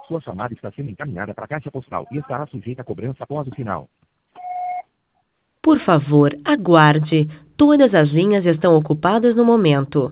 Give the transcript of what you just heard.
Sua chamada está sendo encaminhada para a caixa postal e estará sujeita a cobrança após o sinal. Por favor, aguarde. Todas as linhas estão ocupadas no momento.